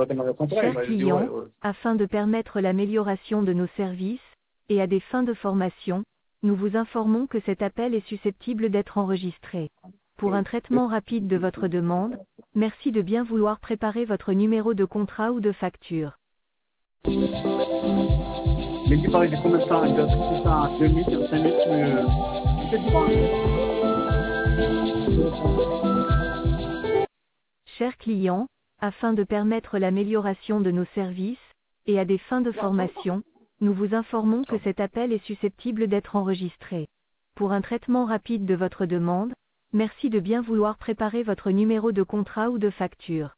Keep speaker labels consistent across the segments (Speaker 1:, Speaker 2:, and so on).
Speaker 1: Chers clients, afin de permettre l'amélioration de nos services, et à des fins de formation, nous vous informons que cet appel est susceptible d'être enregistré. Pour un traitement rapide de votre demande, merci de bien vouloir préparer votre numéro de contrat ou de facture.
Speaker 2: Mais tu parlais de combien de temps? Il doit être ça, 2 minutes, 5 minutes,
Speaker 1: Chers clients, afin de permettre l'amélioration de nos services, et à des fins de formation, nous vous informons que cet appel est susceptible d'être enregistré. Pour un traitement rapide de votre demande, merci de bien vouloir préparer votre numéro de contrat ou de facture.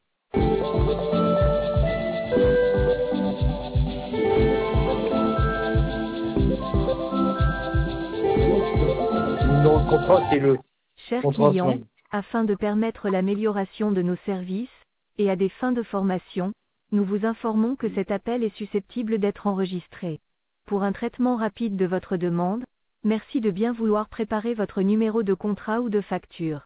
Speaker 3: Non, le contrat, c'est le
Speaker 1: Chers
Speaker 3: contrat
Speaker 1: clients,
Speaker 3: soin.
Speaker 1: afin de permettre l'amélioration de nos services, et à des fins de formation, nous vous informons que cet appel est susceptible d'être enregistré. Pour un traitement rapide de votre demande, merci de bien vouloir préparer votre numéro de contrat ou de facture.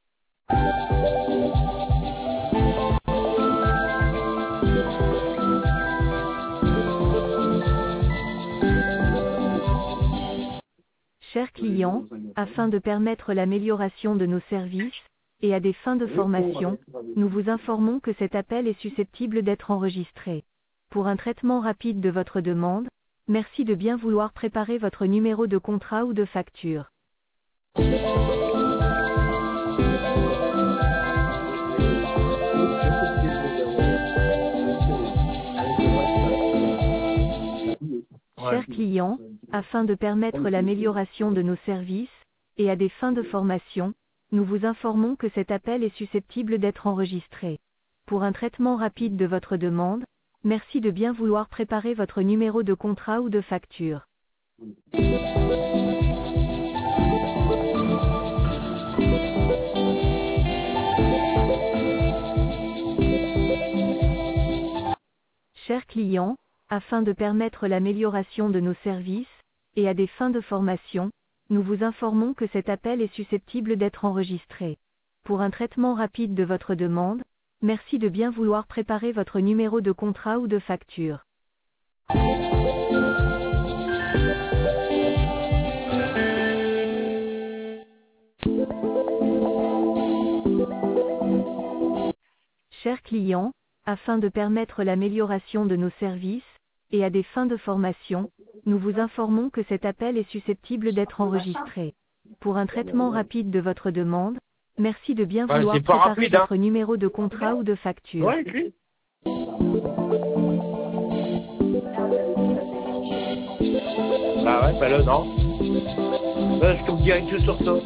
Speaker 1: Chers clients, afin de permettre l'amélioration de nos services, et à des fins de formation, nous vous informons que cet appel est susceptible d'être enregistré. Pour un traitement rapide de votre demande, merci de bien vouloir préparer votre numéro de contrat ou de facture. Chers clients, afin de permettre l'amélioration de nos services, et à des fins de formation, nous vous informons que cet appel est susceptible d'être enregistré. Pour un traitement rapide de votre demande, merci de bien vouloir préparer votre numéro de contrat ou de facture. Chers clients, afin de permettre l'amélioration de nos services, et à des fins de formation, nous vous informons que cet appel est susceptible d'être enregistré. Pour un traitement rapide de votre demande, merci de bien vouloir préparer votre numéro de contrat ou de facture. Chers clients, afin de permettre l'amélioration de nos services, et à des fins de formation, nous vous informons que cet appel est susceptible d'être enregistré. Pour un traitement rapide de votre demande, merci de bien vouloir
Speaker 3: c'est pas
Speaker 1: préparer
Speaker 3: rapide, hein.
Speaker 1: votre numéro de contrat ou de facture.
Speaker 3: Ouais, écrit. Bah ouais, bah là, non. Là, je tombe direct sur ça.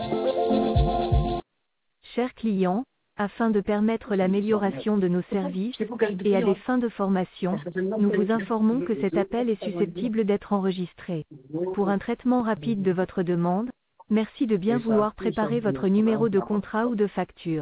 Speaker 1: Chers clients, afin de permettre l'amélioration de nos services, et à des fins de formation, nous vous informons que cet appel est susceptible d'être enregistré. Pour un traitement rapide de votre demande, merci de bien vouloir préparer votre numéro de contrat ou de facture.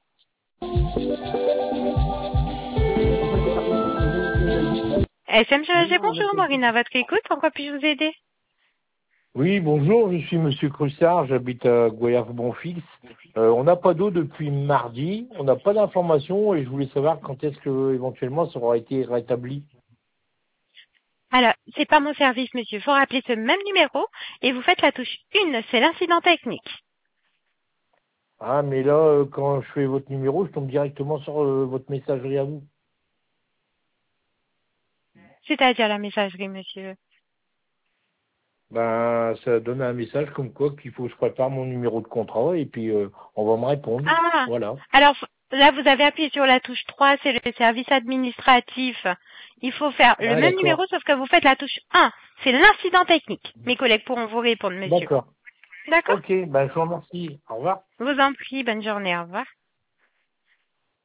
Speaker 4: SMG, bonjour, Maureen, à votre écoute, en quoi puis-je vous aider?
Speaker 3: Oui, bonjour, je suis Monsieur Crussard, j'habite à Goyave-Bonfils. On n'a pas d'eau depuis mardi, on n'a pas d'informations et je voulais savoir quand est-ce que éventuellement ça aura été rétabli.
Speaker 4: Alors, c'est pas mon service, monsieur, il faut rappeler ce même numéro et vous faites la touche 1, c'est l'incident technique.
Speaker 3: Ah, mais là, quand je fais votre numéro, je tombe directement sur votre messagerie à vous.
Speaker 4: C'est-à-dire la messagerie, monsieur.
Speaker 3: Ben, ça donne un message comme quoi qu'il faut que je prépare mon numéro de contrat et puis on va me répondre.
Speaker 4: Ah,
Speaker 3: Voilà.
Speaker 4: alors là, vous avez appuyé sur la touche 3, c'est le service administratif. Il faut faire le même
Speaker 3: D'accord.
Speaker 4: numéro, sauf que vous faites la touche 1, c'est l'incident technique. Mes collègues pourront vous répondre, monsieur.
Speaker 3: D'accord.
Speaker 4: D'accord?
Speaker 3: Ok, ben je vous remercie. Au revoir.
Speaker 4: Je vous en prie, bonne journée, au revoir.